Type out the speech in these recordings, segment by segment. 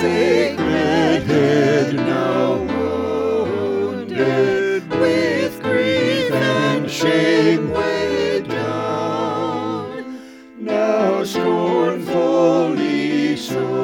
sacred head now wounded, with grief and shame weighed down, now scornfully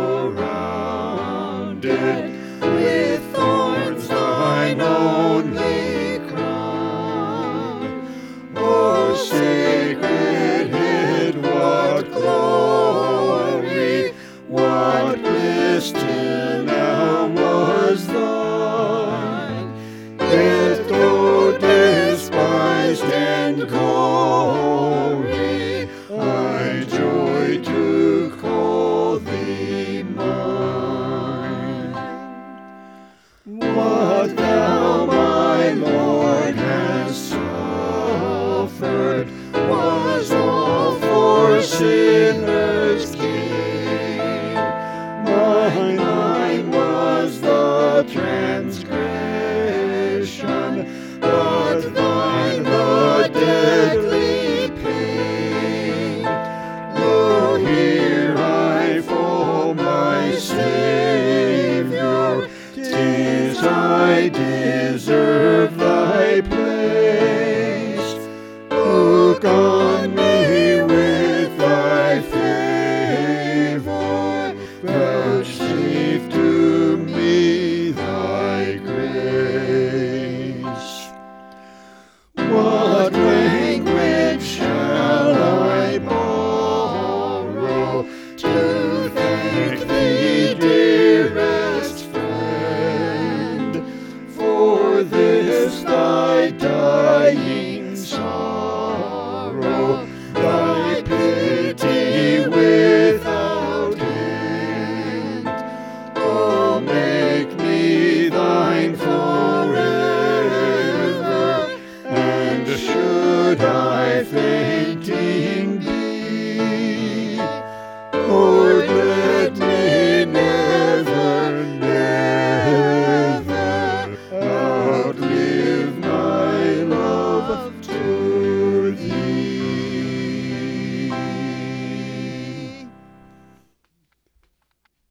surrounded, with thorns thine only crown. O sacred head, what glory, what bliss till now was thine, yet though despised and gory, I joy to call thee mine. What thou, my Lord, hast suffered was all for sinners' gain. Mine was the transgression, but thine the deadly pain. Lo, here I fall, my Savior, 'tis I deserve thy place. Look on me with thy favor, vouchsafe to me thy grace. What language shall I borrow to thank thee, dearest friend, for this thy dying sorrow, thy pity without end? Oh, make me thine forever, and should I fainting be, Lord, let me never, never outlive my love to